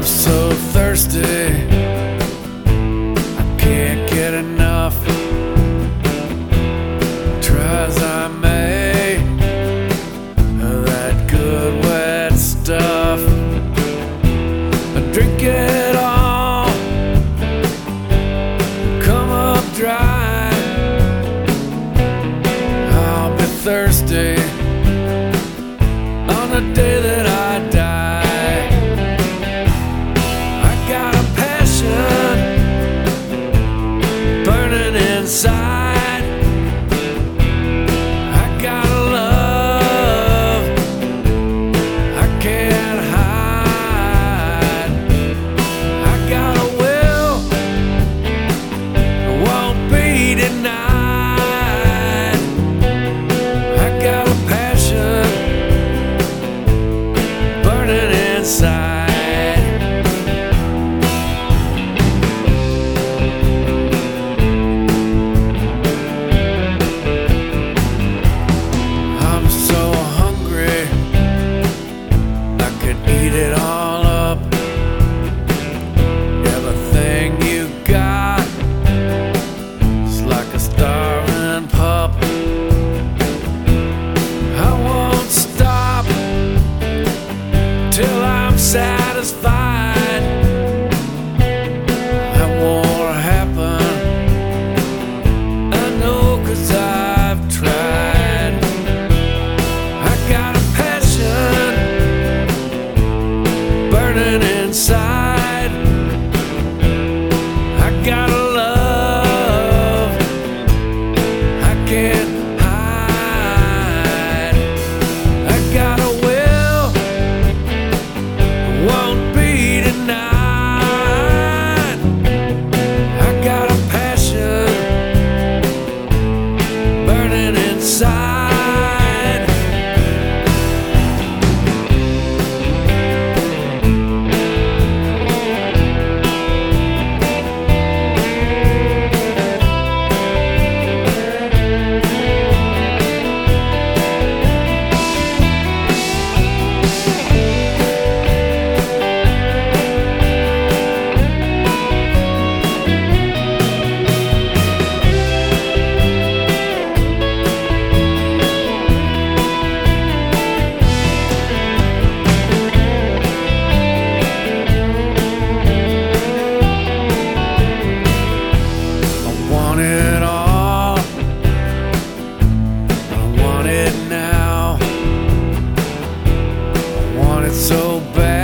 so thirsty, I can't get enough. Try as I may, of that good wet stuff. I drink it all, come up dry. I'll be thirsty on the day that I die. I got a passion burning inside. I got a love I can't hide. I got a will that won't be denied. I got a passion burning inside. I'm so hungry, I could eat it all up. Everything you got is like a starving pup. I won't stop till I'm satisfied. That won't happen, I know, 'cause I've tried. I got a passion burning inside. I got a love I can't hide. I got a will won't be denied. I got a passion burning inside. Want it all, I want it now. I want it so bad.